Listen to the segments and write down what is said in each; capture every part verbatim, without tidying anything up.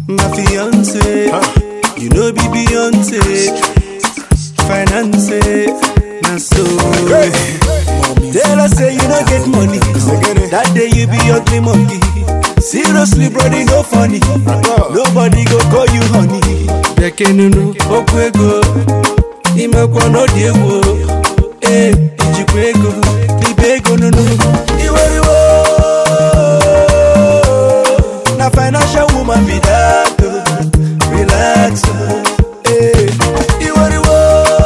my fiance, huh? You know be Beyonce, finance, na so. Hey. Tell us say you don't get money, that day you be ugly monkey. Seriously, brody, no funny. Nobody go call you honey. Dekenunu, okwego, imekwa no diewo. Eh, ijikwego, libego nunu. Iweriwo, na financial woman be that. Relax, eh. Iweriwo,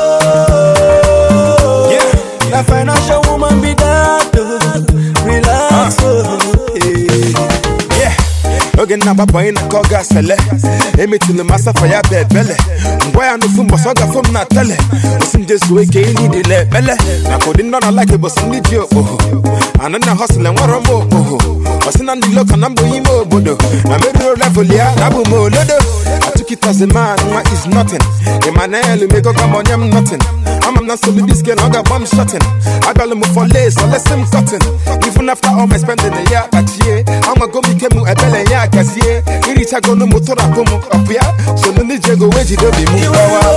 yeah. Na financial woman be that. Relax, eh. Again, na boy na koga sele. Emi to the master for ya bed belle. Boy I no fun bosoga from na tele. Osim just we ke ni de le belle. Na ko din no like it but some need you oh. Anana hustle and waro mo oh. Osin and the look and I'm boy mo bodo. Na me ro level ya na bu mo lodo. I took it as a man, what is nothing. Emmanuel me go come on him nothing. I'm not so baby skin, I got bomb shotting. I got them for lace, so let's him cutting. Even after all my spending a year, but yeah, I'm a go make him a belly, yeah, cause yeah, he reach a go no motor up here. So no need to go where you do be move.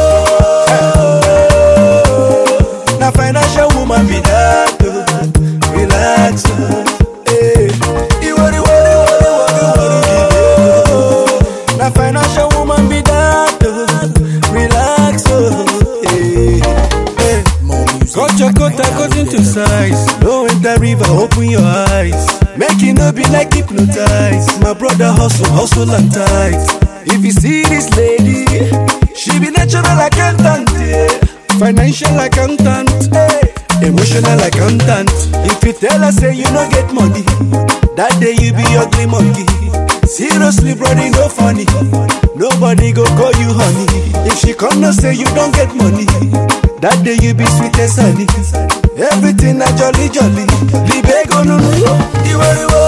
Na financial woman be that. Relax, eh. You worry, worry, worry, worry. Na financial woman be that. Relax, eh. Cut your coat according to size. Low in the river, open your eyes. Make it no be like hypnotized. My brother hustle, hustle and tight. If you see this lady, she be natural accountant, yeah. Financial accountant, hey. Emotional accountant. If you tell her say you don't get money, that day you be ugly monkey. Seriously, brody, no funny. Nobody go call you honey. If she come no say you don't get money, that day you be sweet as honey. Everything na jolly jolly. Libego no no. Iweriwo.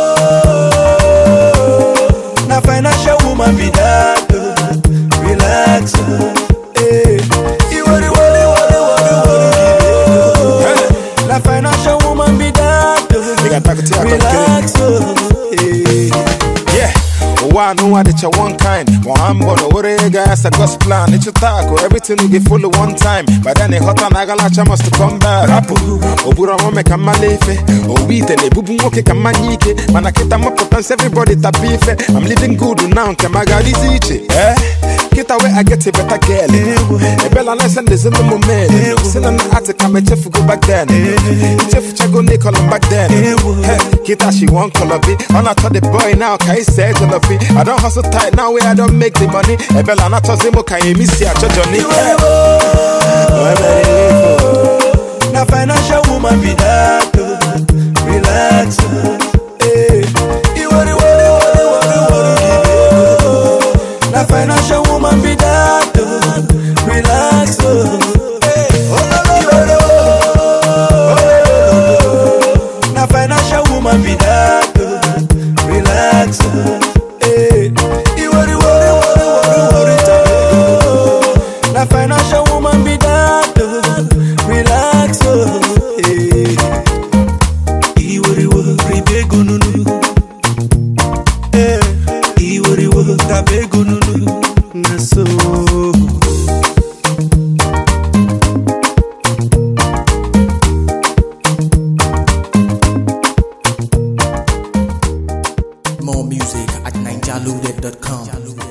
Na financial woman be that. Relax. Eh. Iweriwo. Na financial woman be that. Relax. Eh. Yeah. Why no one that you one kind? One born over guys a God's plan. It's your taco, everything will get full of one time. But then a hot and agalacha must come back. Rapu, Obura make a malefe. Oh, we tell a bubu moke kamanike. Manaketa mopotans, everybody tapife. I'm living good now, Kamagali zichi. Eh? Get away, I get a better girl. A bella nice and there's a no man. Send an attic, I'm a chef go back then. Chef Chago Nicola back then. Kita she won't call a bit. I'm not the boy now, can you say to the fee? I don't hustle tight now where I don't make the money. A bella not a zimo, can you miss ya? Johnny? Na financial woman be that. Relax. Eh. You worry, worry, worry, worry, worry. Na financial woman be that. Relax. Eh. You worry, worry. Na financial woman be that. Relax. Eh. You worry, worry, worry, worry. Na financial woman be that. Relax, eh. Iwori wori bego nunu, eh. Iwori wori bego nunu, na so. More music at ninja loaded dot com.